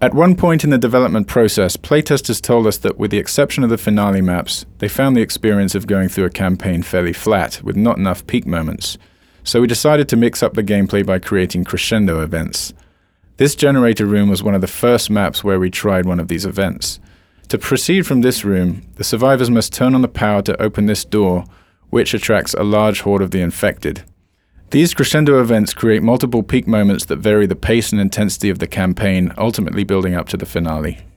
At one point in the development process, playtesters told us that with the exception of the finale maps, they found the experience of going through a campaign fairly flat, with not enough peak moments. So we decided to mix up the gameplay by creating crescendo events. This generator room was one of the first maps where we tried one of these events. To proceed from this room, the survivors must turn on the power to open this door, which attracts a large horde of the infected. These crescendo events create multiple peak moments that vary the pace and intensity of the campaign, ultimately building up to the finale.